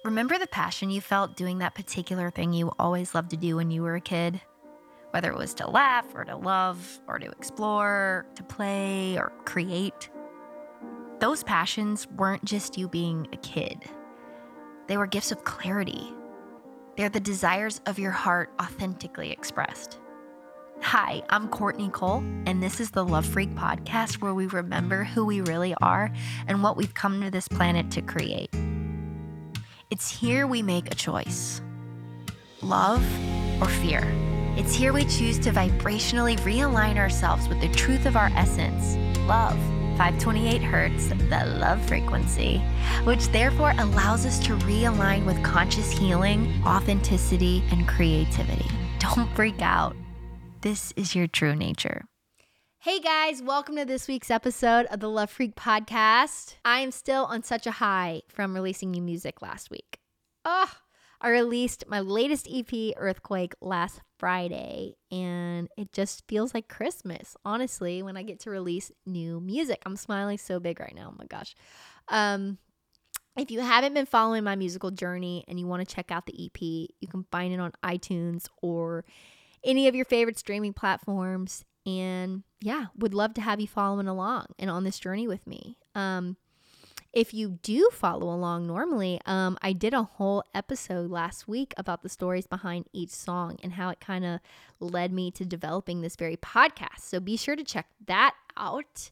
Remember the passion you felt doing that particular thing you always loved to do when you were a kid? Whether it was to laugh or to love or to explore, to play or create. Those passions weren't just you being a kid. They were gifts of clarity. They're the desires of your heart authentically expressed. Hi, I'm Courtney Cole, and this is the Love Freak podcast where we remember who we really are and what we've come to this planet to create. It's here we make a choice. Love or fear. It's here we choose to vibrationally realign ourselves with the truth of our essence, love, 528 hertz, the love frequency, which therefore allows us to realign with conscious healing, authenticity, and creativity. Don't freak out. This is your true nature. Hey guys, welcome to this week's episode of the Love Freak podcast. I am still on such a high from releasing new music last week. I released my latest EP, Earthquake, last Friday, and it just feels like Christmas, honestly, when I get to release new music. I'm smiling so big right now. Oh my gosh. If you haven't been following my musical journey and you want to check out the EP, you can find it on iTunes or any of your favorite streaming platforms. And yeah, would love to have you following along and on this journey with me. If you do follow along normally, I did a whole episode last week about the stories behind each song and how it kind of led me to developing this very podcast. So be sure to check that out.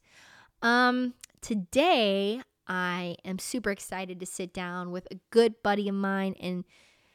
Today, I am super excited to sit down with a good buddy of mine and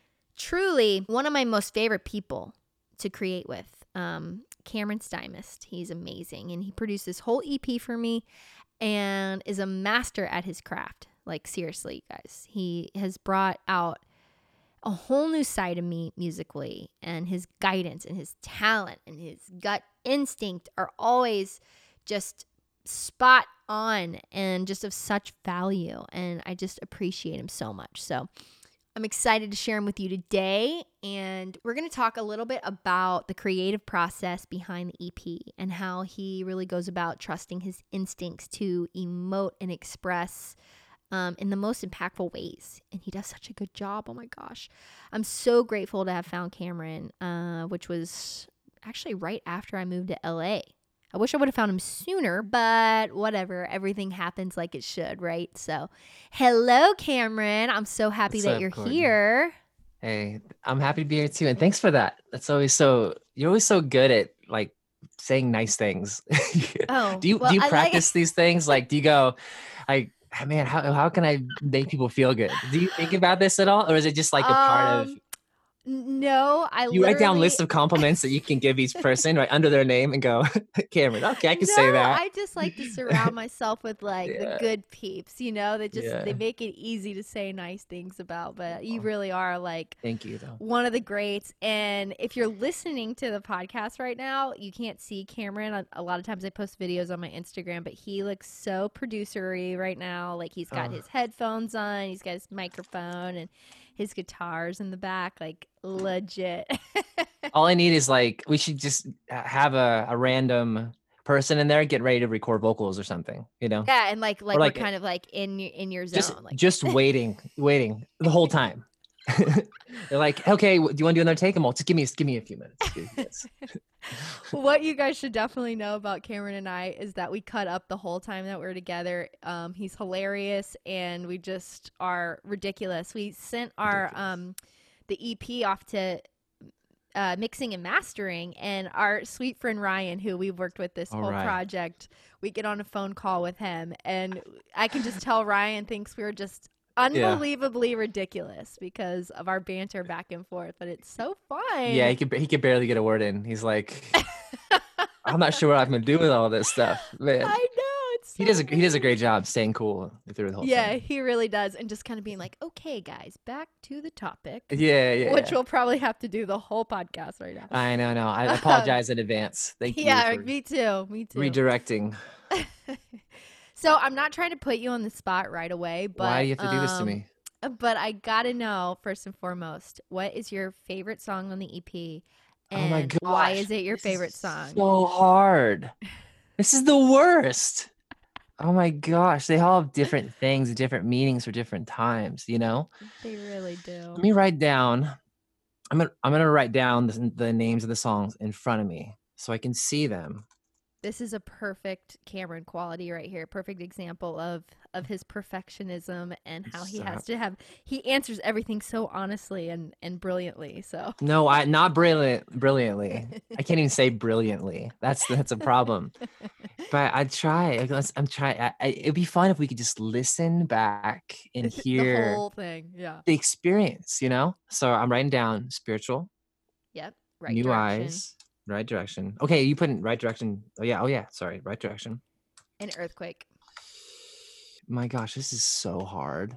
truly one of my most favorite people to create with. Cameron Stymist. He's amazing, and he produced this whole EP for me and is a master at his craft. Like, seriously, guys. He has brought out a whole new side of me musically, and his guidance and his talent and his gut instinct are always just spot on and just of such value, and I just appreciate him so much. So I'm excited to share them with you today, and we're going to talk a little bit about the creative process behind the EP and how he really goes about trusting his instincts to emote and express in the most impactful ways, and he does such a good job. Oh my gosh. I'm so grateful to have found Cameron, which was actually right after I moved to LA. I wish I would have found him sooner, but whatever. Everything happens like it should, right? So, hello, Cameron. I'm so happy that you're here. Hey, I'm happy to be here too. And thanks for that. You're always so good at like saying nice things. Oh, do you practice these things? Like, do you go like, man, how can I make people feel good? Do you think about this at all? Or is it just like a part of No, you write down lists of compliments that you can give each person right under their name and go, Cameron, okay, I can say that. I just like to surround myself with like the good peeps, that just they make it easy to say nice things about. But you really are like, thank you, though. One of the greats. And if you're listening to the podcast right now, you can't see Cameron. A lot of times I post videos on my Instagram, but he looks so producer-y right now. Like, he's got his headphones on, he's got his microphone and his guitars in the back, like legit. All I need is like, we should just have a random person in there get ready to record vocals or something, Yeah, and like we're kind of like in your zone, just waiting the whole time. They're like, okay, do you want to do another take? And just give me a few minutes. What you guys should definitely know about Cameron and I is that we cut up the whole time that we're together. He's hilarious, and we just are ridiculous. We sent our the EP off to mixing and mastering, and our sweet friend Ryan, who we've worked with this whole project, we get on a phone call with him, and I can just tell Ryan thinks we're just unbelievably ridiculous because of our banter back and forth, but it's so fun. Yeah, he could barely get a word in. He's like, I'm not sure what I'm gonna do with all this stuff, man. I know. He does a great job staying cool through the whole thing. Yeah, he really does, and just kind of being like, okay, guys, back to the topic. Yeah. Which we'll probably have to do the whole podcast right now. I know. I apologize in advance. Thank you. Yeah, me too. Redirecting. So I'm not trying to put you on the spot right away, but why do you have to do this to me? But I gotta know, first and foremost, what is your favorite song on the EP? And oh my gosh, why is it your favorite song? So hard. This is the worst. Oh my gosh, they all have different things, different meanings for different times, you know? They really Let do. me write down. I'm gonna write down the names of the songs in front of me so I can see them. This is a perfect Cameron quality right here. Perfect example of his perfectionism and how he has Stop. to have he answers everything so honestly and brilliantly. So No, I not brilliantly. I can't even say brilliantly. That's a problem. But I try. I'm trying. It'd be fun if we could just listen back and the hear whole thing. Yeah. the experience, you know? So I'm writing down spiritual, Yep. Right new direction. eyes, right direction. Okay, you put in right direction. Oh yeah, sorry, right direction. An earthquake. My gosh, this is so hard.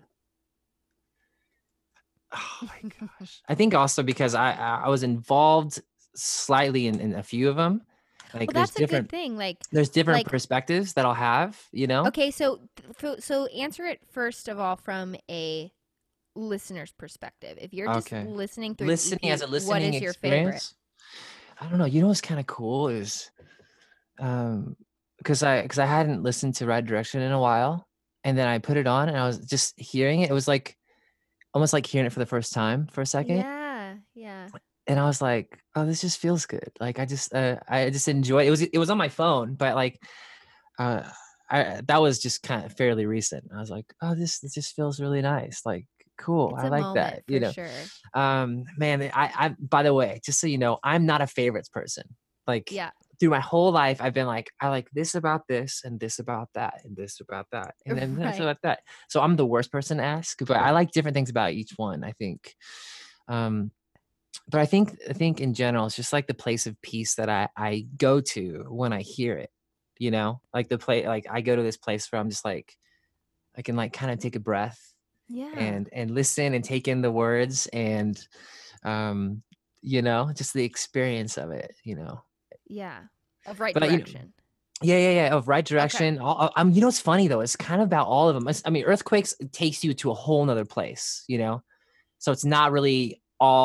Oh my gosh. I think also because I was involved slightly in a few of them. Like Well, that's a good thing. there's different Like perspectives that I'll have, you know? okay, so answer it first of all from a listener's perspective. If you're just Okay. listening through the Listening as EP, a what listening is your favorite? experience. I don't know. You know what's kind of cool is um because I hadn't listened to Right Direction in a while, and then I put it on and I was just hearing it. It was like almost like hearing it for the first time for a second. Yeah, yeah. And I was like, "Oh, this just feels good." Like I just enjoy it. It was on my phone, but like uh I that was just kind of fairly recent. I was like, "Oh, this just feels really nice." Like, cool. It's I a like that, moment you for know. sure. Man, I by the way, just so you know, I'm not a favorites person. Like Yeah. through my whole life, I've been like, I like this about this and this about that and this about that and then this Right. about that. So I'm the worst person to ask, but I like different things about each one, I think. Um, but I think in general, it's just like the place of peace that I go to when I hear it, you know? Like the play like I go to this place where I'm just like I can like kind of take a breath Yeah. and listen and take in the words and um you know, just the experience of it, you know. Yeah. Of right But you know, direction. yeah, of right Okay. direction. You know what's funny though? It's kind of about all of them. I mean, earthquakes takes you to a whole nother place, you know. So it's not really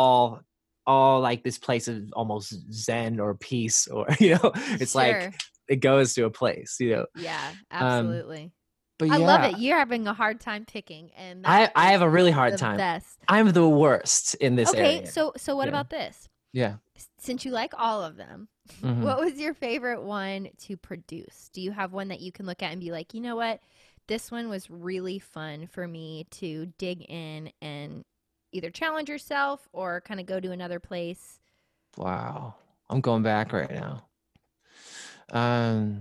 all like this place of almost zen or peace or you know. It's like Sure. it goes to a place, you know. Yeah, Um, absolutely. but I love yeah, it. You're having a hard time picking, and that I is have a really hard the time. best. I'm the worst in this Okay, area. so what Yeah, about this? yeah. Since you like all of them, Hmm. what was your favorite one to produce? Do you have one that you can look at and be like, you know what? This one was really fun for me to dig in and either challenge yourself or kind of go to another place. Wow. I'm going back right now. Um,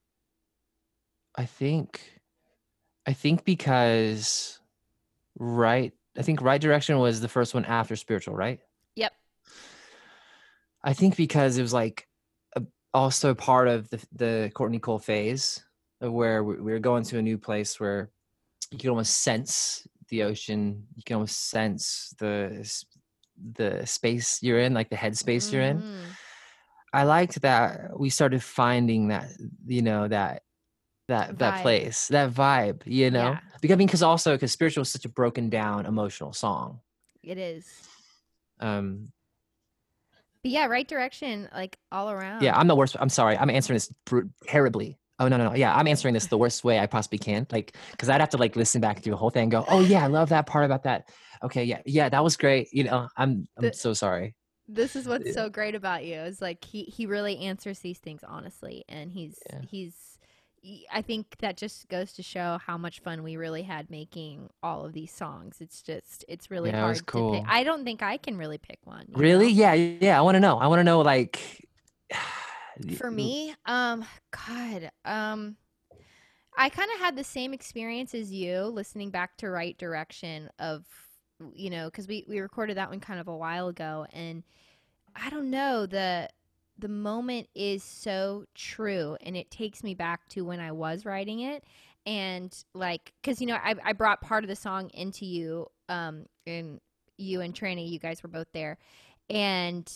I think I think because I think Right Direction was the first one after Spiritual, right? Yep. I think because it was like a, also part of the Courtney Cole phase of where we were going to a new place where you can almost sense the ocean, you can almost sense the space you're in, like the headspace you're in. Mhm. I liked that we started finding that, you know, that Vibe. place, that vibe, you know? Yeah, Because I mean, because spiritual is such a broken down emotional song. it is. Um, But yeah, right direction like all yeah, around. I'm the worst. I'm sorry. I'm answering this terribly. Oh no. Yeah, I'm answering this the worst way I possibly can. Like, because I'd have to like listen back through the whole thing and go, oh yeah, I love that part about that. Okay, yeah, that was great. You know, I'm The so sorry. this is what's Yeah, so great about you is like he really answers these things honestly and yeah, I think that just goes to show how much fun we really had making all of these songs. It's really yeah, it was hard to pick. cool. I don't think I can really pick one, you Really? know. Yeah. I want to know. I want to know. Like, For me, god, I kind of had the same experience as you listening back to Right Direction of cuz we recorded that one kind of a while ago and I don't know, the moment is so true and it takes me back to when I was writing it and like cuz I brought part of the song into you and you and Tranny, you guys were both there and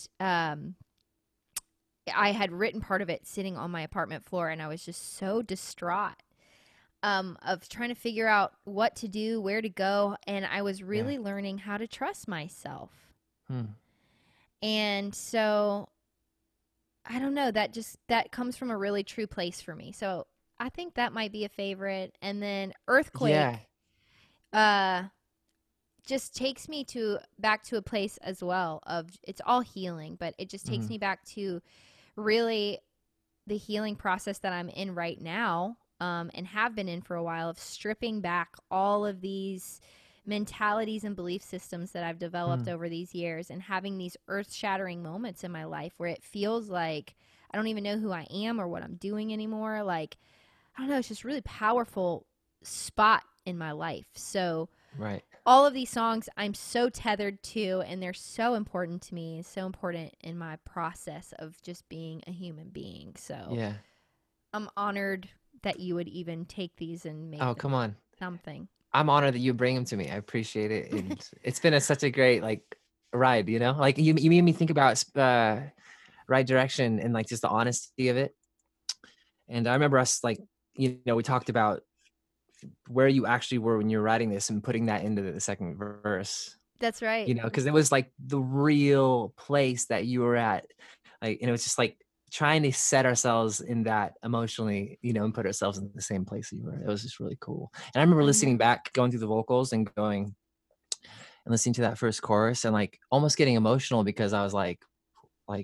I had written part of it sitting on my apartment floor and I was just so distraught of trying to figure out what to do, where to go and I was yeah. really learning how to trust myself. Hmm. And so I don't know, that comes from a really true place for me. So I think that might be a favorite. And then Yeah. Earthquake uh just takes me to back to a place as well of it's all healing, but it just takes Mhm. me back to really the healing process that I'm in right now, and have been in for a while, of stripping back all of these mentalities and belief systems that I've developed Mm. over these years, and having these earth shattering moments in my life where it feels like I don't even know who I am or what I'm doing anymore. Like, I don't know, it's just really powerful spot in my life. So Right. all of these songs I'm so tethered to, and they're so important to me, so important in my process of just being a human being. So Yeah. I'm honored that you would even take these and make Oh, them come on. something. I'm honored that you bring them to me. I appreciate it, and it's been such a great like ride. Like you made me think about right direction and like just the honesty of it. And I remember us like we talked about where you actually were when you were writing this and putting that into the second verse. That's right. Because it was like the real place that you were at, like, and it was just like trying to set ourselves in that emotionally, and put ourselves in the same place you were. It was just really cool. And I remember I listening know. back, going through the vocals and going and listening to that first chorus and like almost getting emotional because I was like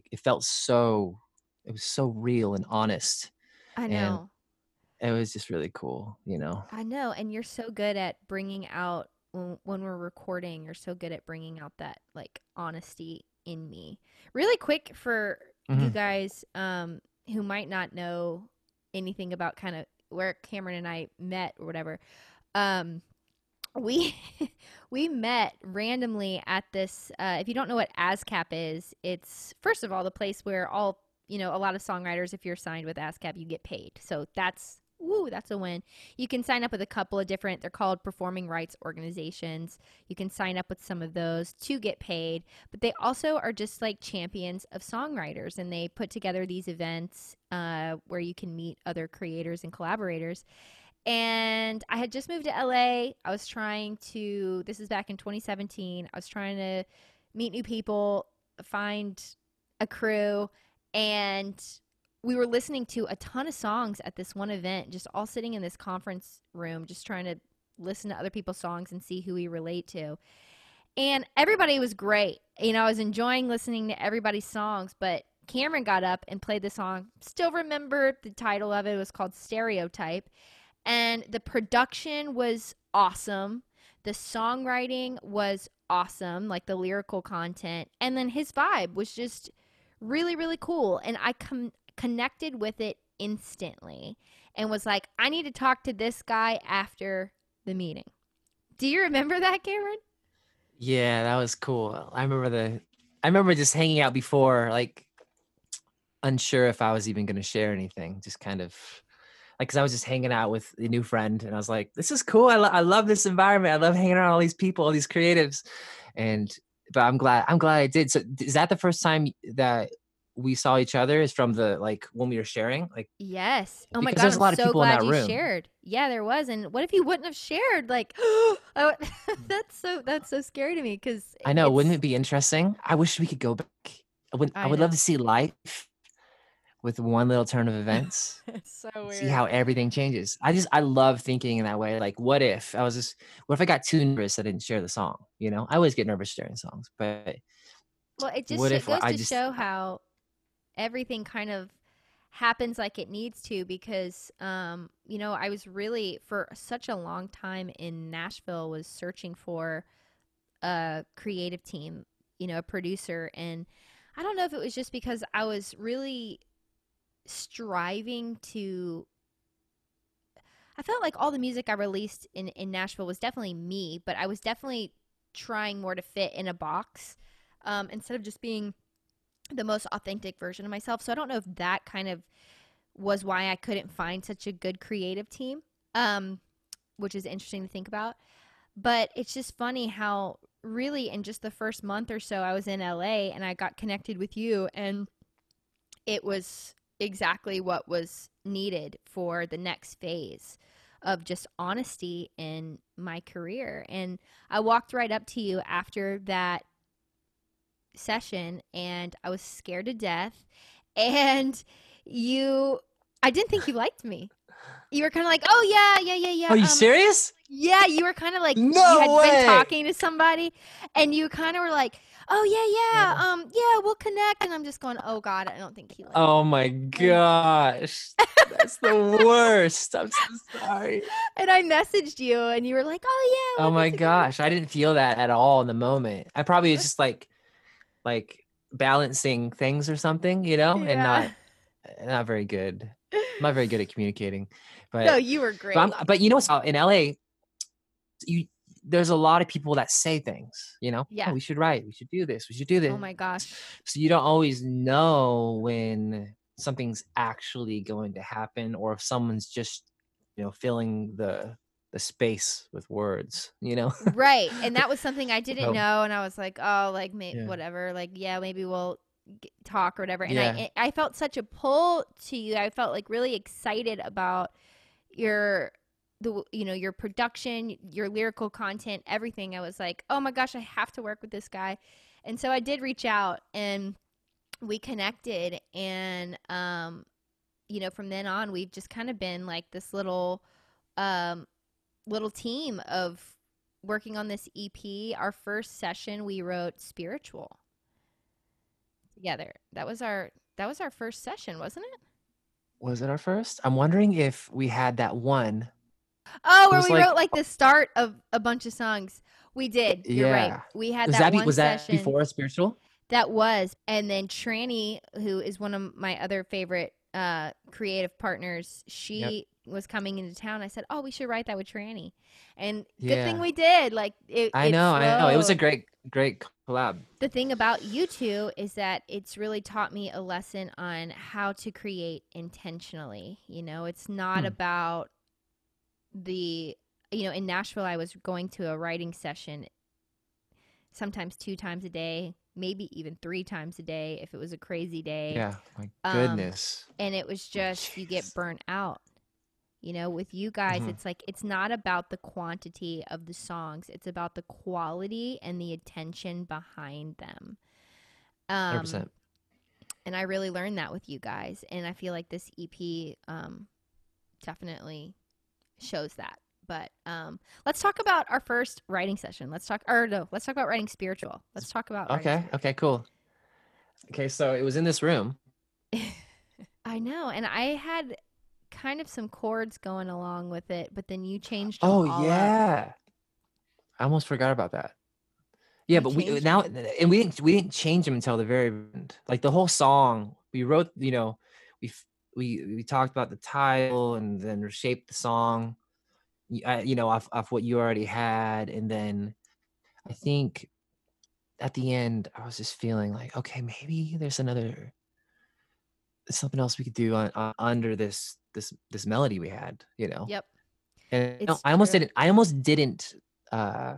it was so real and honest, I and know. it was just really cool. I know. And you're so good at bringing out when we're recording, you're so good at bringing out that like honesty in me. Really quick for you Mhm. guys who might not know anything about kind of where Cameron and I met or whatever. Um we we met randomly at this if you don't know what ASCAP is, it's first of all the place where all a lot of songwriters, if you're signed with ASCAP, you get paid. So that's a win. You can sign up with a couple of different, they're called performing rights organizations. You can sign up with some of those to get paid, but they also are just like champions of songwriters, and they put together these events where you can meet other creators and collaborators. And I had just moved to LA. I was trying to, this is back in 2017. I was trying to meet new people, find a crew, and we were listening to a ton of songs at this one event, just all sitting in this conference room, just trying to listen to other people's songs and see who we relate to. And everybody was great. I was enjoying listening to everybody's songs, but Cameron got up and played the song. Still remember the title of it. It was called Stereotype, and the production was awesome. The songwriting was awesome, like the lyrical content. And then his vibe was just really, really cool. And I connected with it instantly and was like, I need to talk to this guy after the meeting. Do you remember that, Cameron? Yeah, that was cool. I remember just hanging out before, like unsure if I was even gonna share anything, just kind of like, cause I was just hanging out with a new friend, and I was like, "This is cool. I love this environment. I love hanging around all these people, all these creatives." And but I'm glad I did. So is that the first time that we saw each other? Is from the like when we were sharing, like Yes. Oh my because God, there's I'm a lot of so people in glad that you room. shared. Yeah, there was. And what if you wouldn't have shared? Like, that's so scary to me because I know, wouldn't it's, it be interesting? I wish we could go back. I I would love to know. see life with one little turn of events. It's so See weird. how everything changes. I love thinking in that way. Like, what if I got too nervous I didn't share the song? I always get nervous sharing songs, but Well, it just what if goes I to just show how everything kind of happens like it needs to because I was really for such a long time in Nashville was searching for a creative team, a producer, and I don't know if it was just because I was really striving to I felt like all the music I released in Nashville was definitely me, but I was definitely trying more to fit in a box instead of just being the most authentic version of myself. So I don't know if that kind of was why I couldn't find such a good creative team, um, which is interesting to think about. But it's just funny how really in just the first month or so I was in LA and I got connected with you, and it was exactly what was needed for the next phase of just honesty in my career. And I walked right up to you after that session and I was scared to death. And I didn't think you liked me. You were kind of like, oh yeah. Are you serious? Yeah, you were kind of like, you had No been way. talking to somebody, and you kind of were like, oh yeah, we'll connect. And I'm just going, oh God, I don't think he likes Oh me. my gosh. That's the worst. I'm so sorry. And I messaged you, and you were like, oh yeah, Oh we'll my get together. gosh. I didn't feel that at all in the moment. I probably was just like balancing things or something, and Yeah. not very good. I'm not very good at communicating. No, But you were but great. but you know what's in LA, you there's a lot of people that say things, Yeah. oh, we should write, we should do this, we should do this. Oh my gosh. So you don't always know when something's actually going to happen, or if someone's just filling the space with words. Right. And that was something I didn't So know. And I was like, oh, like, yeah, whatever. Like, yeah, maybe we'll talk or whatever. And yeah, I felt such a pull to you. I felt like really excited about your your production, your lyrical content, everything. I was like, oh my gosh, I have to work with this guy. And so I did reach out, and we connected, and from then on we've just kind of been like this um little team of working on this EP. Our first session we wrote Spiritual together. That was our first session, wasn't it? was it our first? I'm wondering if we had that one. Oh, It where was we like, wrote like the start of a bunch of songs. We did. You're right. yeah, We had that one was that session. before Spiritual? That was. And then Tranny, who is one of my other favorite creative partners, Yep. she was coming into town. I said, oh, we should write that with Tranny. And good thing Yeah, we did. Like, it I know, it was a flowed. great collab. The thing about you two is that it's really taught me a lesson on how to create intentionally. It's not Hmm. about in Nashville, I was going to a writing session sometimes 2 times a day, maybe even 3 times a day if it was a crazy day. Yeah, my Um, goodness. and it was just, you get Jeez. burnt out. With you guys, Mhm. it's like, it's not about the quantity of the songs, it's about the quality and the attention behind them. Um, 100%. and I really learned that with you guys. And I feel like this EP definitely shows that. But let's talk about our first writing session. Let's talk about writing Spiritual. Let's talk about writing Okay, cool. Okay, so it was in this room. Spiritual. I know, and I had kind of some chords going along with it, but then you changed them Oh all up. yeah, I almost forgot about that. Yeah, You but we changed now, them. and we didn't change them until the very end. Like the whole song, we wrote. We f- we talked about the title and then reshaped the song. Off what you already had, and then I think at the end I was just feeling like, okay, maybe there's something else we could do under this melody we had. Yep, And it's I almost true. didn't. I almost didn't uh,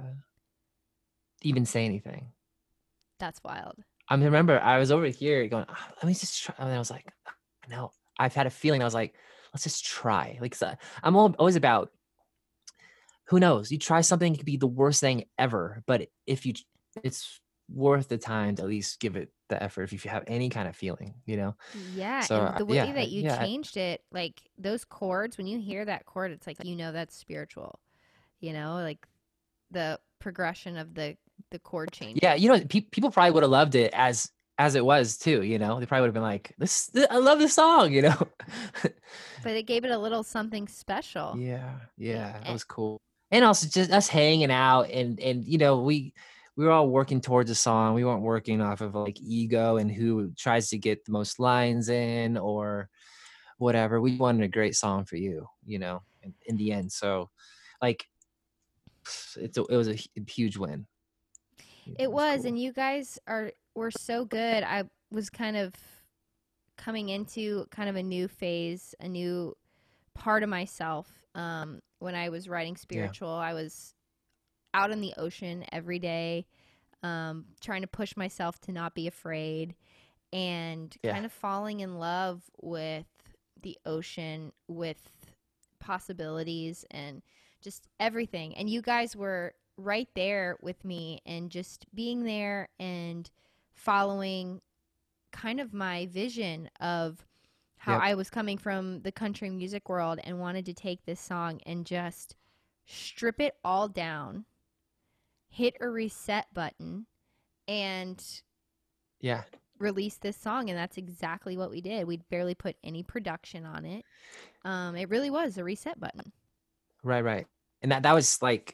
even say anything. That's wild. I remember I was over here going, let me just try. And I was like, no, I've had a feeling. I was like, let's just try. Like, so I'm always about, who knows? You try something, it could be the worst thing ever. But it's worth the time to at least give it the effort if you have any kind of feeling. Yeah, So and the way yeah, that you yeah, changed it, like those chords, when you hear that chord, it's like that's Spiritual. Like the progression of the chord yeah. changes. People probably would have loved it as it was too. They probably would have been like, I love this song. But it gave it a little something special. Yeah, that Eh, was cool. And also just us hanging out, and we were all working towards a song. We weren't working off of like ego and who tries to get the most lines in or whatever. We wanted a great song for you, in the end. So like it was a huge win. It It was was, cool. and you guys were so good. I was kind of coming into kind of a new phase, a new part of myself. When I was writing Yeah. Spiritual, I was out in the ocean every day, trying to push myself to not be afraid, and Yeah. kind of falling in love with the ocean, with possibilities, and just everything. And you guys were right there with me, and just being there and following kind of my vision of how Yep. I was coming from the country music world and wanted to take this song and just strip it all down, hit a reset button, and Yeah. release this song. And that's exactly what we did. We barely put any production on it. It really was a reset button. Right. Right. And that was like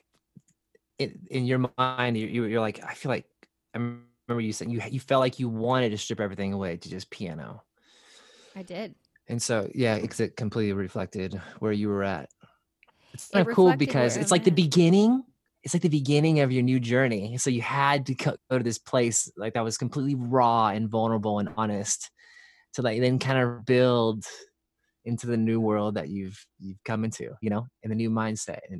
in your mind, you're like, I feel like I remember you saying you felt like you wanted to strip everything away to just piano. I did. And so, yeah, because it completely reflected where you were at. It's kind It of cool reflected because where it's I'm like the at. beginning. It's like the beginning of your new journey. So you had to go to this place like that was completely raw and vulnerable and honest to like then kind of build into the new world that you've come into, you know, and the new mindset and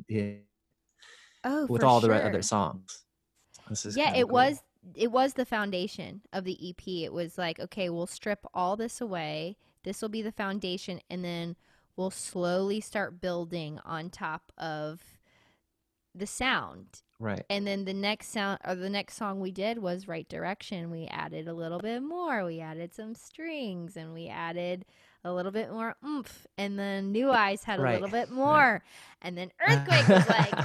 Oh, with for all the other sure. songs. This is Yeah, kind of cool. it was the foundation of the EP. It was like, okay, we'll strip all this away. This will be the foundation, and then we'll slowly start building on top of the sound. Right. And then the next sound or the next song we did was Right Direction. We added a little bit more. We added some strings and we added a little bit more oomph. And then New Eyes had a Right. little bit Right. more. And then Earthquake was like,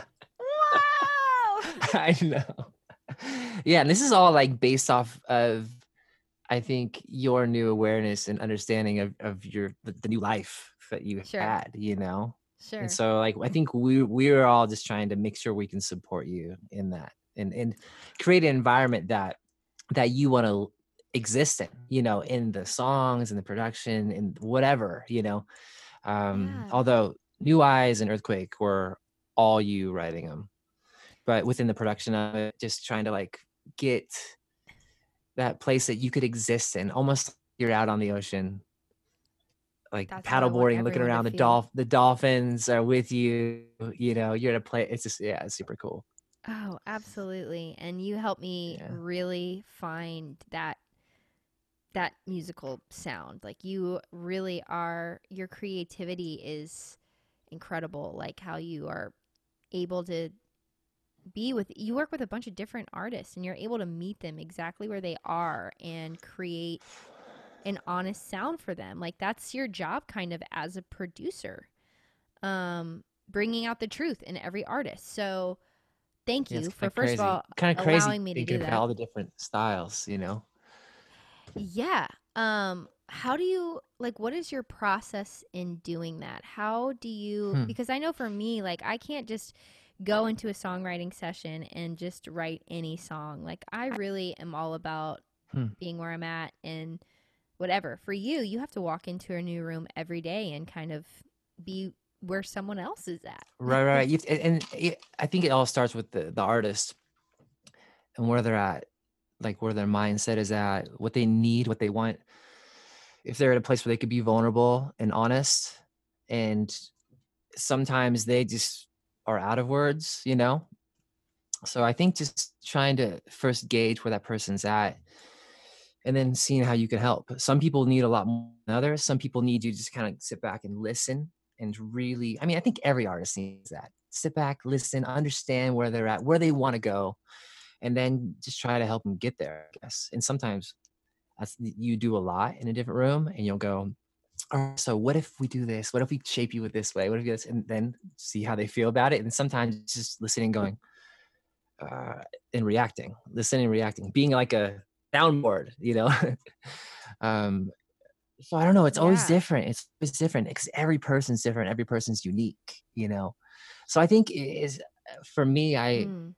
whoa! I know. Yeah, and this is all like based off of I think your new awareness and understanding of your the new life that you Sure, had, you know? And sure. so like I think we're all just trying to make sure we can support you in that and create an environment that you want to exist in, you know, in the songs and the production and whatever, you know. Yeah. Although New Eyes and Earthquake were all you writing them, but within the production of it, just trying to like get that place that you could exist in, almost like you're out on the ocean, like That's how I want paddleboarding, looking everyone to around feel. the dolphins are with you, you know, you're at a place. It's just, yeah, it's super cool. Oh, absolutely. And you helped me Yeah. really find that musical sound. Like you really are your creativity is incredible. Like how you are able to you work with a bunch of different artists and you're able to meet them exactly where they are and create an honest sound for them. Like that's your job kind of as a producer. Bringing out the truth in every artist. So, thank Yeah, it's you kind for of first of crazy. all Kind of crazy allowing me to thinking do about that. all the different styles, you know? Yeah. How do you like what is your process in doing that? How do you Hmm. because I know for me like I can't just go into a songwriting session and just write any song. Like I really am all about Hmm. being where I'm at and whatever. For you, you have to walk into a new room every day and kind of be where someone else is at. Right, right. I think it all starts with the artist and where they're at, like where their mindset is at, what they need, what they want. If they're at a place where they could be vulnerable and honest, and sometimes they just are out of words, you know? So I think just trying to first gauge where that person's at and then seeing how you can help. Some people need a lot more than others. Some people need you to just kind of sit back and listen and really, I mean, I think every artist needs that. Sit back, listen, understand where they're at, where they want to go, and then just try to help them get there, I guess. And sometimes you do a lot in a different room and you'll go, all right, so what if we do this? What if we shape you with this way? What if you do this? And then see how they feel about it. And sometimes it's just listening, going, uh, and reacting, listening, reacting, being like a soundboard, you know? um, so I don't know. It's always Yeah. different. It's always different because every person's different. Every person's unique, you know? So I think it is for me, Mm.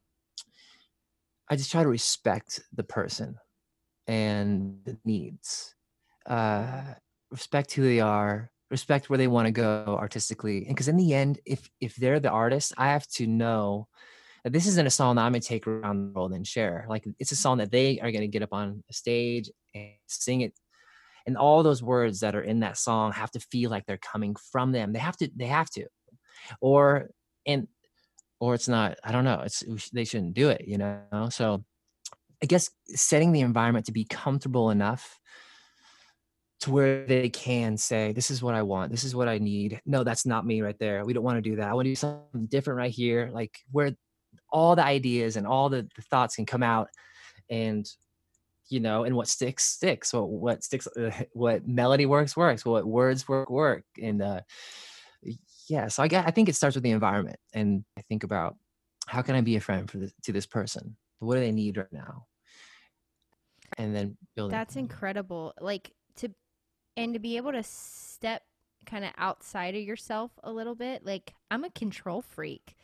I just try to respect the person and the needs, Yeah. uh, respect who they are, respect where they want to go artistically. And because in the end, if they're the artist, I have to know that this isn't a song that I'm gonna take around the world and share. Like it's a song that they are gonna get up on a stage and sing it. And all those words that are in that song have to feel like they're coming from them. They have to. Or and or it's not, I don't know. They shouldn't do it, you know? So I guess setting the environment to be comfortable enough to where they can say, this is what I want. This is what I need. No, that's not me right there. We don't want to do that. I want to do something different right here. Like where all the ideas and all the thoughts can come out and and what sticks, what sticks, what melody works, what words work. And yeah, so I think it starts with the environment, and I think about how can I be a friend to this person? What do they need right now? And then building That's from there. incredible. Like to be able to step kind of outside of yourself a little bit. Like I'm a control freak.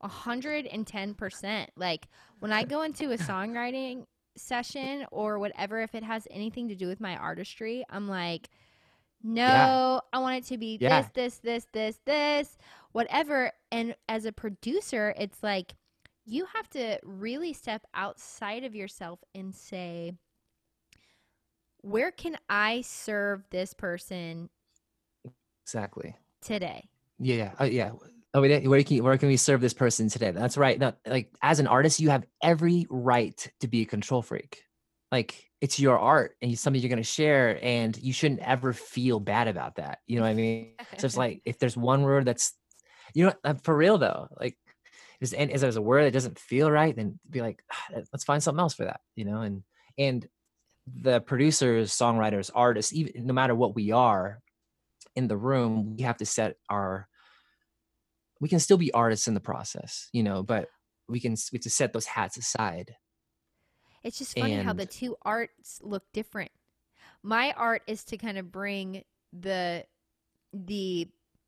110%. Like when I go into a songwriting session or whatever, if it has anything to do with my artistry, I'm like, Yeah, no, I want it to be yeah, this, whatever. And as a producer, it's like you have to really step outside of yourself and say, where can I serve this person exactly. today? Yeah, yeah. Oh, where can we serve this person today? That's right. No, like as an artist, you have every right to be a control freak. Like it's your art and it's something you're going to share, and you shouldn't ever feel bad about that. You know what I mean? So it's like if there's one word that's, for real though, like if there's a word that doesn't feel right, then be like, let's find something else for that. And the producers, songwriters, artists, even no matter what we are in the room, we have to set our we can still be artists in the process, but we have to set those hats aside. It's just funny how the And two arts look different. My art is to kind of bring the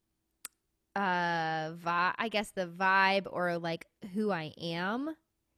I guess the vibe or like who I am.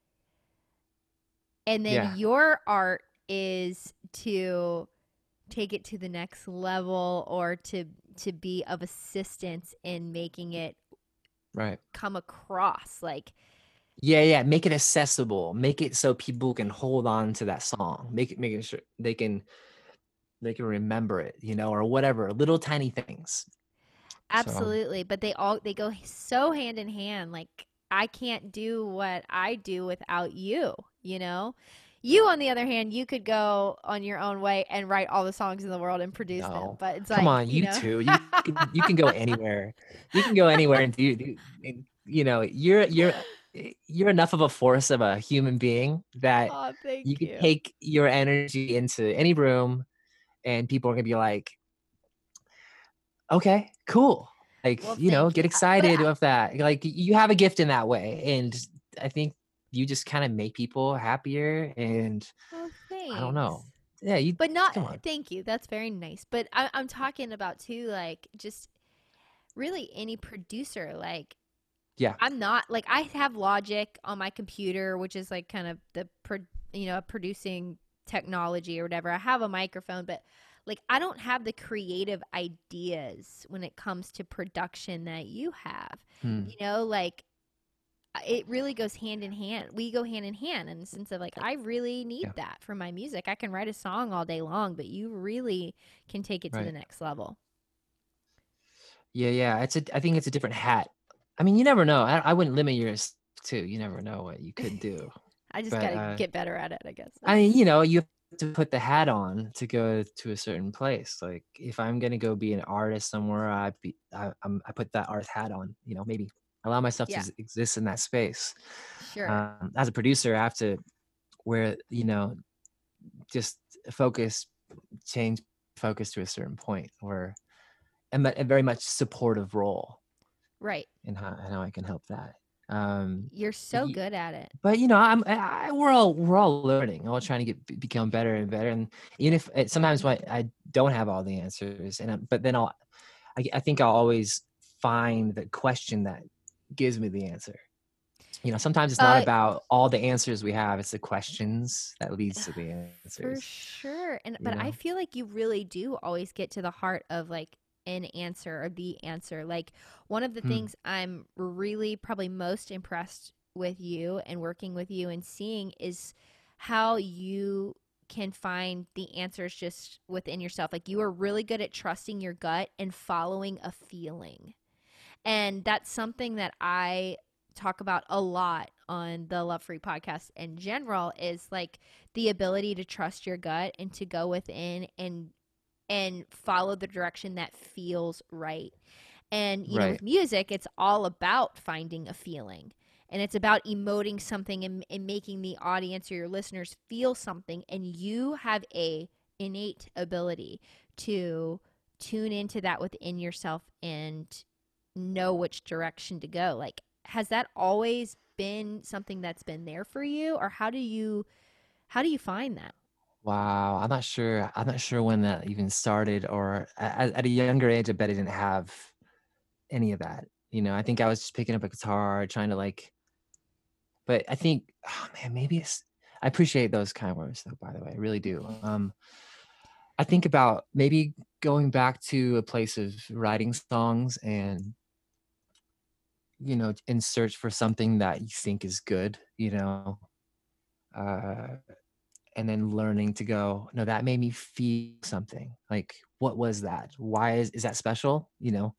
And then yeah, your art is to take it to the next level or to be of assistance in making it right. come across like Yeah, make it accessible. Make it so people can hold on to that song. Making sure they can remember it, or whatever, little tiny things. So absolutely, but they go so hand in hand. Like I can't do what I do without you, you know? You on the other hand, you could go on your own way and write all the songs in the world and produce them. no, But it's come like, on, you too. You can go anywhere. You can go anywhere and and, you're enough of a force of a human being that oh, thank you could you. take your energy into any room, and people are gonna be like, okay, cool. Like, Well, thank you. get But excited with that. Like you have a gift in that way. And I think you just kind of make people happier. And oh, I don't thanks. know. Yeah, you But not come on. thank you. That's very nice. But I'm talking about too, like just really any producer. Like Yeah. I'm not like I have Logic on my computer, which is like kind of producing technology or whatever. I have a microphone, but like I don't have the creative ideas when it comes to production that you have. Hmm. Like it really goes hand in hand. We go hand in hand in the sense of like I really need Yeah. that for my music. I can write a song all day long, but you really can take it to the Right. next level. Yeah. I think it's a different hat. I mean, you never know. I wouldn't limit yours too. You never know what you could do. I just got But to get better at it, I guess. I mean, you have to put the hat on to go to a certain place. Like if I'm gonna go be an artist somewhere, I put that art hat on. Maybe allow myself to Yeah, exist in that space. sure. As a producer, I have to wear, just focus, change focus to a certain point, where I'm a very much supportive role Right. in how I can help that. Um, You're so good at it. but we're all learning, all trying to become better and better. And even if sometimes I don't have all the answers, but then I think I'll always find the question that gives me the answer. Sometimes it's not Uh, about all the answers we have; it's the questions that leads to the for answers. sure. And You but I know? feel like you really do always get to the heart of like an answer or the answer. Like one of the Hmm. things I'm really probably most impressed with you and working with you and seeing is how you can find the answers just within yourself. Like you are really good at trusting your gut and following a feeling. And that's something that I talk about a lot on the Love Free podcast in general is like the ability to trust your gut and to go within and follow the direction that feels right. And Right. with music, it's all about finding a feeling. and it's about emoting something and making the audience or your listeners feel something, and you have a innate ability to tune into that within yourself and know which direction to go. Like, has that always been something that's been there for you, or how do you find that? Wow, I'm not sure. I'm not sure when that even started, or at a younger age, I bet I didn't have any of that. You know, I think I was just picking up a guitar, trying to like. But I think, oh man, maybe it's. I appreciate those kind words, though. By the way, I really do. I think about maybe going back to a place of writing songs and, you know, in search for something that you think is good. You know, uh, and then learning to go, no, that made me feel something. Like, what was that? Why is that special? You know,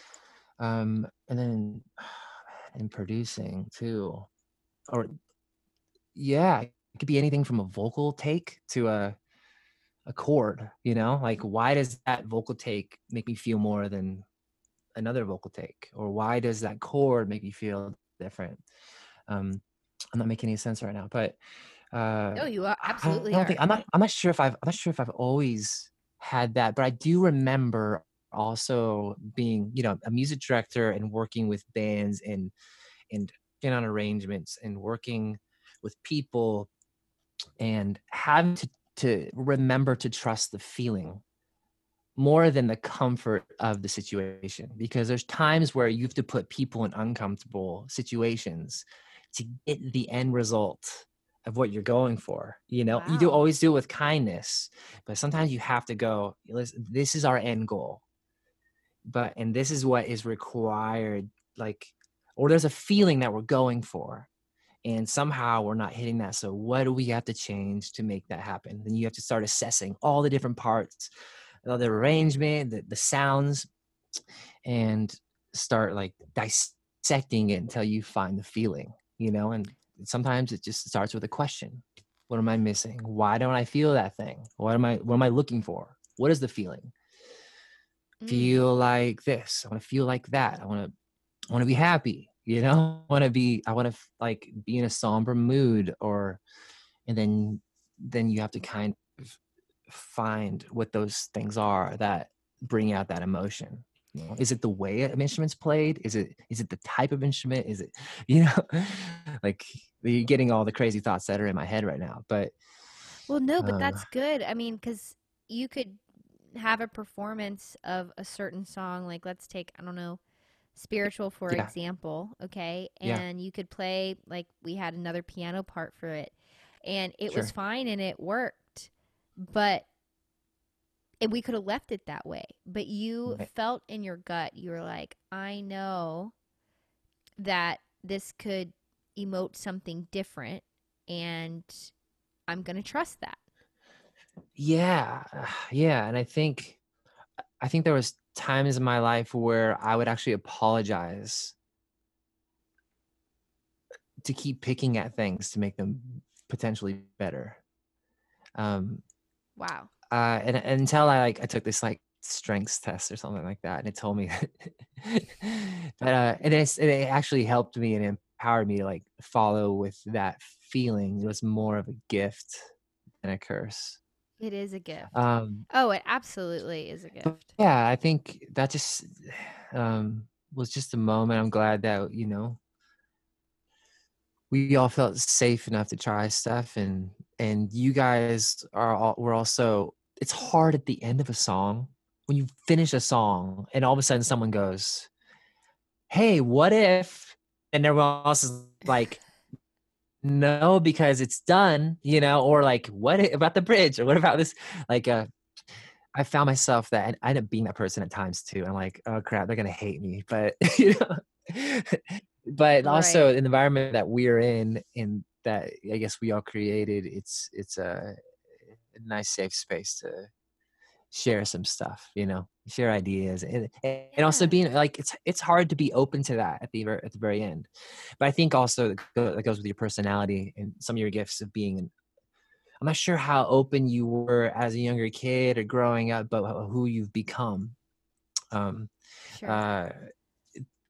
and then in producing too, or yeah, it could be anything from a vocal take to a chord. You know, like why does that vocal take make me feel more than another vocal take, or why does that chord make me feel different? Um, I'm not making any sense right now, but No, you I absolutely don't think are. I'm not sure if I've always had that, but I do remember also being, you know, a music director and working with bands and getting on arrangements and working with people and having to remember to trust the feeling more than the comfort of the situation, because there's times where you have to put people in uncomfortable situations to get the end result of what you're going for. You know, you do Wow. always do it with kindness, but sometimes you have to go, listen, this is our end goal, and this is what is required, like, or there's a feeling that we're going for, and somehow we're not hitting that. So what do we have to change to make that happen? Then you have to start assessing all the different parts, the arrangement, the sounds, and start like dissecting it until you find the feeling, you know. And sometimes it just starts with a question: what am I missing? Why don't I feel that thing? What am I looking for? What is the feeling? Mm. Feel like this. I want to feel like that. I want to be happy, you know. I want to like be in a somber mood, or and then you have to kind of find what those things are that bring out that emotion. You know, is it the way an instrument's played? Is it the type of instrument? Is it, you know, like you're getting all the crazy thoughts that are in my head right now. But Well, no, but um, that's good. I mean, because you could have a performance of a certain song, like let's take, I don't know, Spiritual, for yeah, example, okay? yeah, And you could play, like, we had another piano part for it, and it was sure, fine and it worked, but, and we could have left it that way. But you right. felt in your gut, you were like, I know that this could emote something different, and I'm going to trust that. Yeah, yeah, and I think there was times in my life where I would actually apologize to keep picking at things to make them potentially better. Um, Wow. and until I took this like strengths test or something like that, and it told me, but it actually helped me and empowered me to like follow with that feeling. It was more of a gift than a curse. It is a gift. Um, Oh, it absolutely is a but gift. yeah, I think that just was just a moment. I'm glad that, you know, we all felt safe enough to try stuff, and you guys were also, it's hard at the end of a song when you finish a song and all of a sudden someone goes, hey, what if, and everyone else is like, no, because it's done, you know, or like, about the bridge, or what about this, like I found myself that, and I end up being that person at times too. I'm like, oh crap, they're gonna hate me, but you know, but also Right. in the environment that we're in, and that I guess we all created, it's a nice safe space to share some stuff, you know, share ideas, and also Yeah. being like, it's hard to be open to that at the very end. But I think also that goes with your personality and some of your gifts of being, I'm not sure how open you were as a younger kid or growing up, but who you've become. Um, Sure. uh,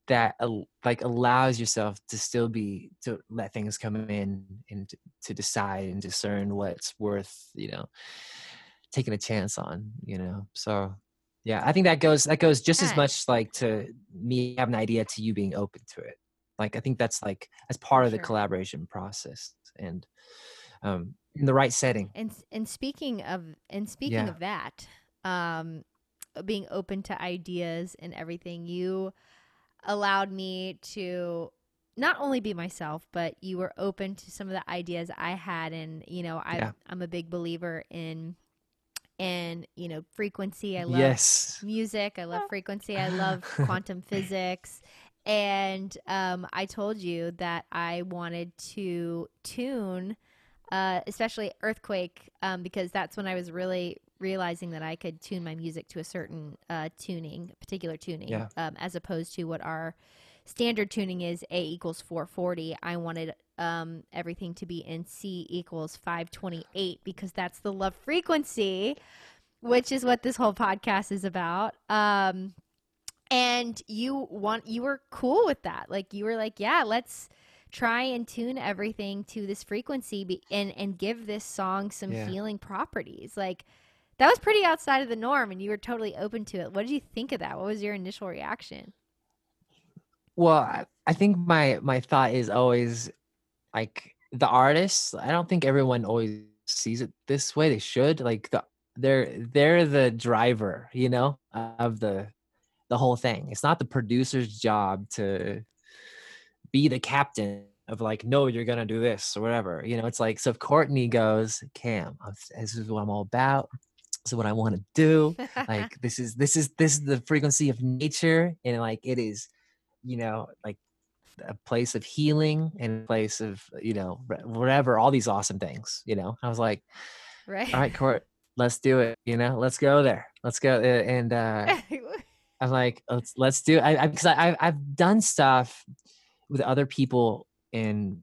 that like allows yourself to still be, to let things come in and to decide and discern what's worth, taking a chance on, so yeah, I think that goes just as Yeah, much like to me having an idea to you being open to it. Like I think that's like as for part of the sure. collaboration process, and in the right setting. And speaking Yeah, of that, um, being open to ideas and everything, you allowed me to not only be myself, but you were open to some of the ideas I had. And, yeah, I'm a big believer in frequency. I love yes, music. I love frequency. I love quantum physics. And I told you that I wanted to tune, especially Earthquake, because that's when I was really realizing that I could tune my music to a certain particular tuning, yeah, as opposed to what our standard tuning is, A equals 440. I wanted everything to be in C equals 528 because that's the love frequency, which is what this whole podcast is about. And you were cool with that. Like you were like, yeah, let's try and tune everything to this frequency and give this song some yeah. healing properties. Like that was pretty outside of the norm, and you were totally open to it. What did you think of that? What was your initial reaction? Well, I think my thought is always like the artists. I don't think everyone always sees it this way. They should, like, they're the driver, of the whole thing. It's not the producer's job to be the captain of like, no, you're gonna do this or whatever. It's like, so if Courtney goes, Cam, this is what I'm all about. This is what I want to do. Like this is the frequency of nature, and like it is, like a place of healing and a place of, whatever, all these awesome things. I was like, Right. all right, Court, let's do it. Let's go there. Let's go. And I'm like, let's do it. Because I've done stuff with other people in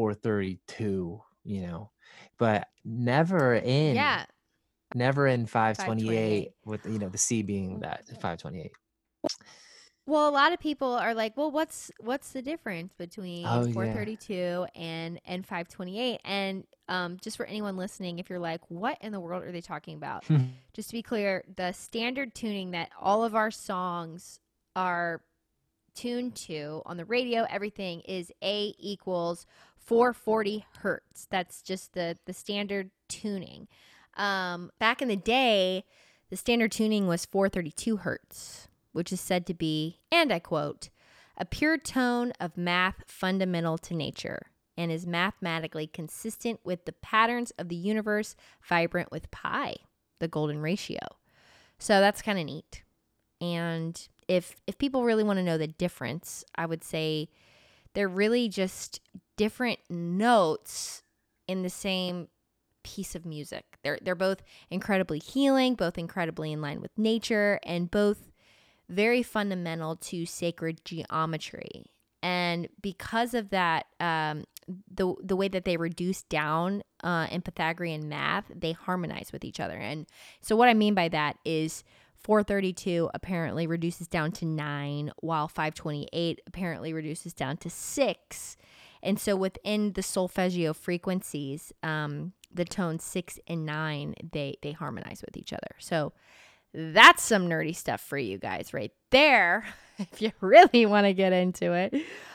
432, but Yeah, never in 528. 528 with, the C being that 528. Well, a lot of people are like, well, what's the difference between Oh yeah. 432 and 528? And just for anyone listening, if you're like, what in the world are they talking about? Just to be clear, the standard tuning that all of our songs are tuned to on the radio, everything is A equals 440 hertz. That's just the standard tuning. Back in the day, the standard tuning was 432 hertz, which is said to be, and I quote, a pure tone of math fundamental to nature and is mathematically consistent with the patterns of the universe, vibrant with pi, the golden ratio. So that's kind of neat. And if people really want to know the difference, I would say they're really just different notes in the same piece of music. They're both incredibly healing, both incredibly in line with nature, and both very fundamental to sacred geometry. And because of that, the way that they reduce down in Pythagorean math, they harmonize with each other. And so what I mean by that is 432 apparently reduces down to 9, while 528 apparently reduces down to 6. And so within the solfeggio frequencies, the tones 6 and 9, they harmonize with each other. So that's some nerdy stuff for you guys right there, if you really want to get into it.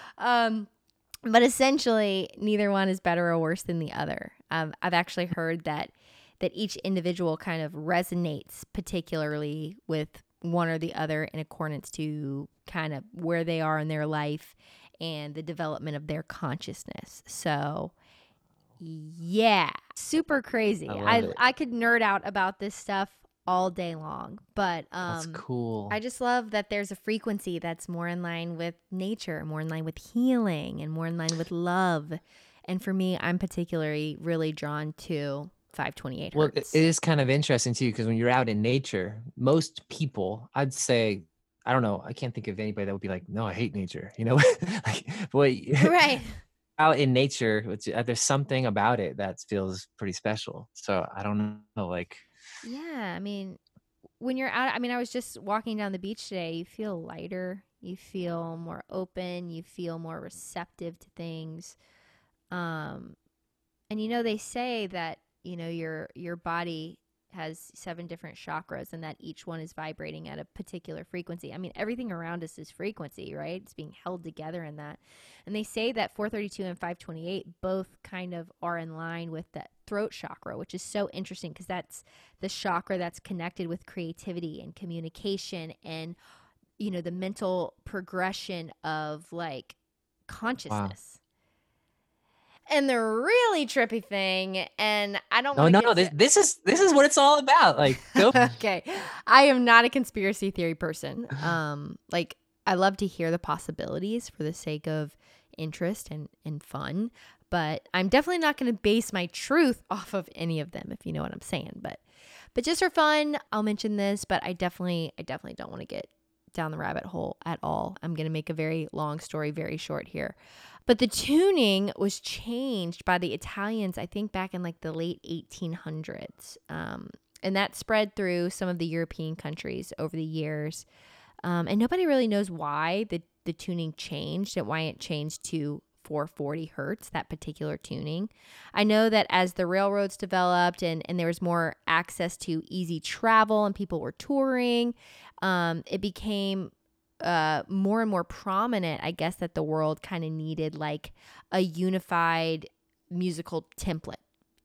But essentially, neither one is better or worse than the other. I've actually heard that each individual kind of resonates particularly with one or the other in accordance to kind of where they are in their life and the development of their consciousness. So yeah, super crazy. I love it. I could nerd out about this stuff all day long, but That's cool. I just love that there's a frequency that's more in line with nature, more in line with healing, and more in line with love. And for me, I'm particularly really drawn to 528 Well, it hertz. is kind of interesting too, because when you're out in nature, most people, I'd say, I don't know, I can't think of anybody that would be like, no, I hate nature, like, boy, Right. out in nature, there's something about it that feels pretty special. So I don't know, like, Yeah, I mean, when you're out, I mean, I was just walking down the beach today, you feel lighter, You feel more open. You feel more receptive to things. And they say that your body has 7 different chakras, and that each one is vibrating at a particular frequency. I mean, everything around us is frequency, right? It's being held together in that. And they say that 432 and 528 both kind of are in line with that throat chakra, which is so interesting because that's the chakra that's connected with creativity and communication and the mental progression of like consciousness. And the really trippy thing, and I don't want to No, this is what it's all about. Like, nope. Okay. I am not a conspiracy theory person. Like, I love to hear the possibilities for the sake of interest and fun, but I'm definitely not going to base my truth off of any of them, if you know what I'm saying. But just for fun, I'll mention this, but I definitely don't want to get down the rabbit hole at all. I'm going to make a very long story very short here. But the tuning was changed by the Italians, I think back in like the late 1800s. And that spread through some of the European countries over the years. And nobody really knows why the tuning changed and why it changed to 440 hertz, that particular tuning. I know that as the railroads developed and there was more access to easy travel and people were touring, it became more and more prominent, I guess, that the world kind of needed like a unified musical template,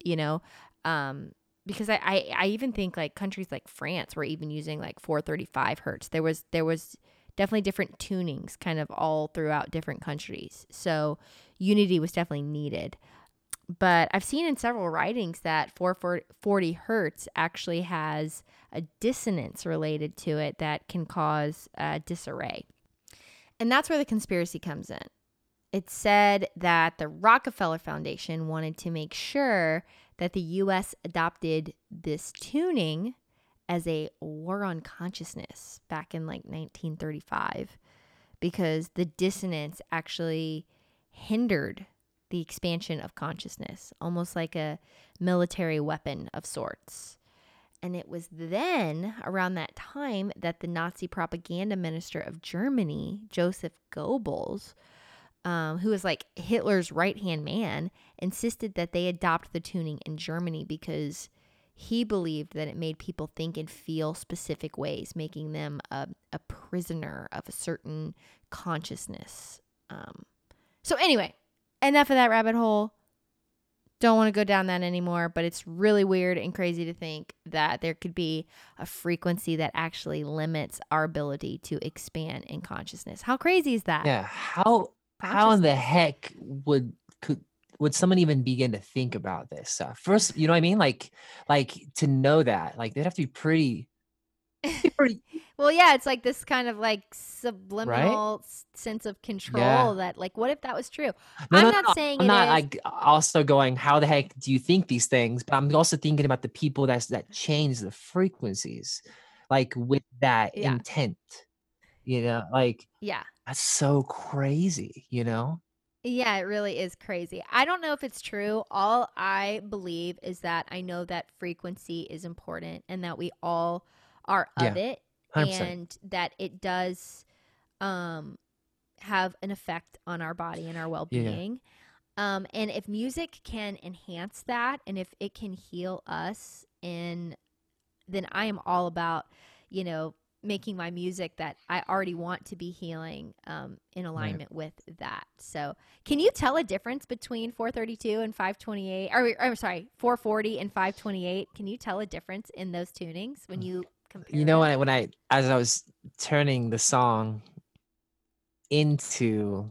because I even think like countries like France were even using like 435 hertz. There was definitely different tunings kind of all throughout different countries. So unity was definitely needed. But I've seen in several writings that 440 hertz actually has a dissonance related to it that can cause disarray. And that's where the conspiracy comes in. It said that the Rockefeller Foundation wanted to make sure that the U.S. adopted this tuning as a war on consciousness back in like 1935, because the dissonance actually hindered the expansion of consciousness, almost like a military weapon of sorts. And it was then, around that time, that the Nazi propaganda minister of Germany, Joseph Goebbels, who was like Hitler's right-hand man, insisted that they adopt the tuning in Germany because he believed that it made people think and feel specific ways, making them a prisoner of a certain consciousness. So anyway, enough of that rabbit hole. Don't want to go down that anymore, but it's really weird and crazy to think that there could be a frequency that actually limits our ability to expand in consciousness. How crazy is that? Yeah. How in the heck would someone even begin to think about this stuff? First, you know what I mean? Like to know that, like they'd have to be pretty Well, yeah, it's like this kind of like subliminal sense of control that like, what if that was true? I'm not saying I'm not like also going, how the heck do you think these things? But I'm also thinking about the people that change the frequencies, like with that intent, like, that's so crazy, Yeah, it really is crazy. I don't know if it's true. All I believe is that I know that frequency is important and that we all are of it, 100%. and that it does have an effect on our body and our well-being. And if music can enhance that, and if it can heal us, then I am all about, making my music that I already want to be healing in alignment with that. So can you tell a difference between 432 and 528? I'm sorry, 440 and 528. Can you tell a difference in those tunings when you compare them? When I as I was turning the song into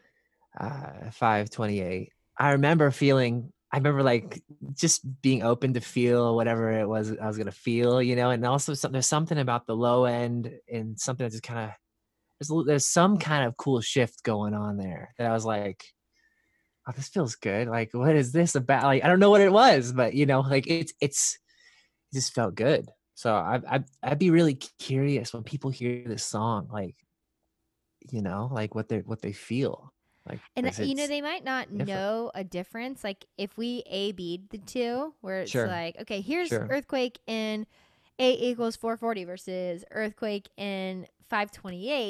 528, I remember like just being open to feel whatever it was I was gonna feel, and also there's something about the low end and something that just kind of there's some kind of cool shift going on there that I was like, oh, this feels good. Like, what is this about? Like, I don't know what it was, but like it just felt good. So I'd be really curious when people hear this song, like, like what they feel. Like, and they might not know a difference. Like if we A/B'd the two, where it's like, okay, here's earthquake in A = 440 versus earthquake in 528.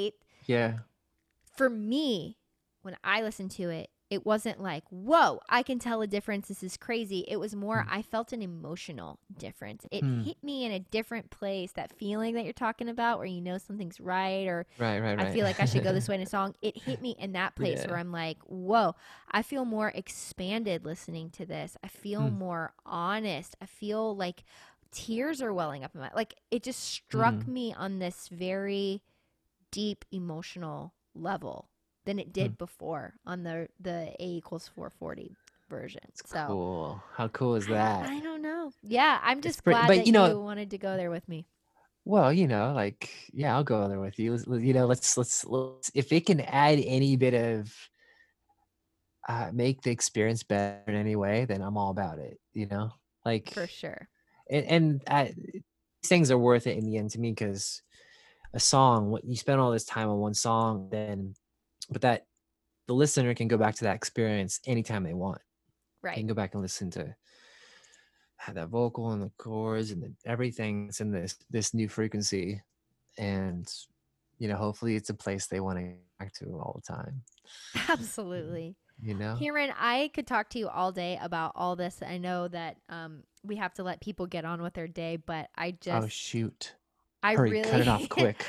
Yeah. For me, when I listened to it, it wasn't like, whoa, I can tell a difference. This is crazy. It was more, I felt an emotional difference. It hit me in a different place. That feeling that you're talking about where you know something's right, or Right. I feel like I should go this way in a song. It hit me in that place where I'm like, whoa, I feel more expanded listening to this. I feel more honest. I feel like tears are welling up in my, like, it just struck me on this very deep emotional level than it did before on the A = 440 version. So cool. How cool is that? I don't know. Yeah, I'm just pretty- glad but, that you know- you wanted to go there with me. Well, like, yeah, I'll go there with you. Let's if it can add any bit of make the experience better in any way, then I'm all about it. Like, For sure. and these things are worth it in the end to me, because a song, you spend all this time on one song, but that the listener can go back to that experience anytime they want. They Right. can go back and listen to that vocal and the chords and everything that's in this new frequency, and hopefully it's a place they want to go back to all the time. Absolutely. Cameron, I could talk to you all day about all this. I know that we have to let people get on with their day, but I just oh shoot Hurry, really cut it off quick.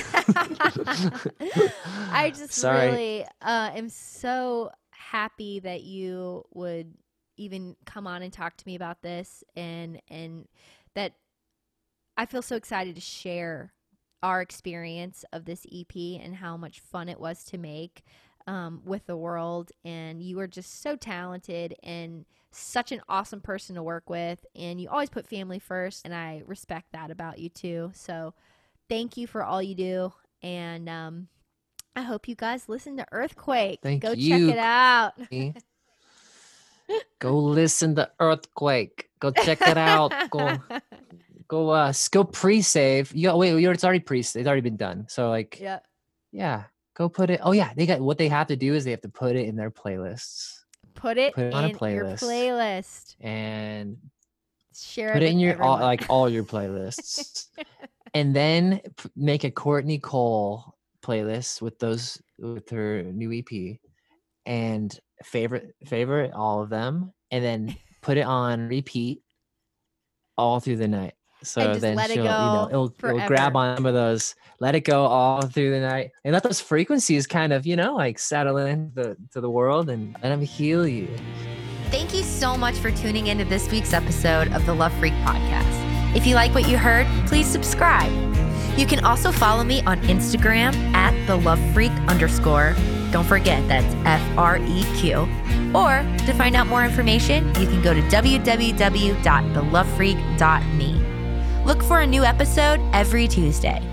I just Sorry. really am so happy that you would even come on and talk to me about this, and that I feel so excited to share our experience of this EP and how much fun it was to make with the world. And you are just so talented and such an awesome person to work with, and you always put family first, and I respect that about you too. So thank you for all you do, and I hope you guys listen to Earthquake. Thank Go you. check it out. Go listen to Earthquake. Go check it out. Go pre-save. It's already it's already been done. So like, Yep. yeah, go put it. Oh yeah, what they have to do is they have to put it in their playlists. Put it on a in your playlist and share put it it in with your everyone. all your playlists, and then make a Courtney Cole playlist with her new EP, and favorite all of them, and then put it on repeat all through the night. So And just then let it she'll, go it'll forever. grab on some of those, let it go all through the night, and let those frequencies kind of, like settle in to the world, and let them heal you. Thank you so much for tuning into this week's episode of the Love Freak Podcast. If you like what you heard, please subscribe. You can also follow me on Instagram at @thelovefreak_. Don't forget, that's FREQ. Or to find out more information, you can go to www.thelovefreak.me. Look for a new episode every Tuesday.